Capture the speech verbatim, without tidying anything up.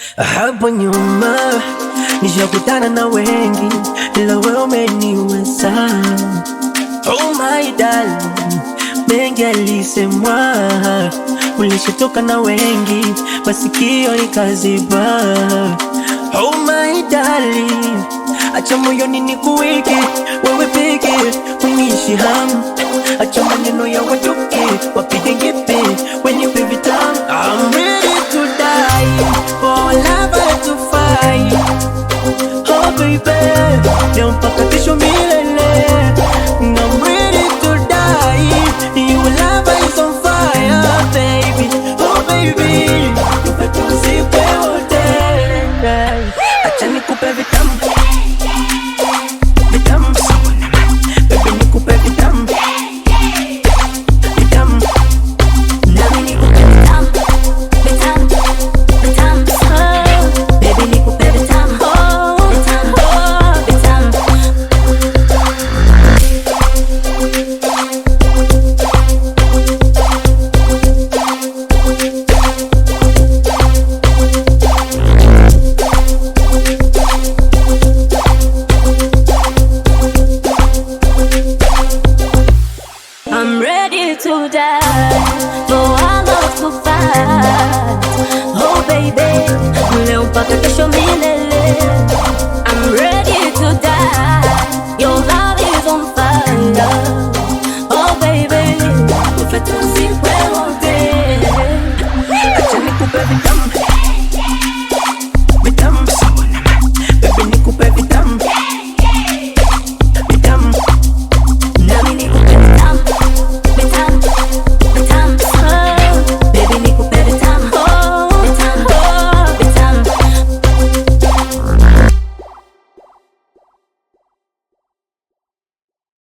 Hapo nyuma nishakutana na wengi, ila wewe umeniweza. Oh my darling, mengi alisemwa, ulishatoka na wengi, masikio ikaziba. Oh my darling, acha moyoni nikuweke wewe peke, uniishi hamu. Acha maneno ya watoke wapige ngepe, wenipe vitamu. I'm ready to die for love to fight. Oh baby, leo mpaka kesho milele.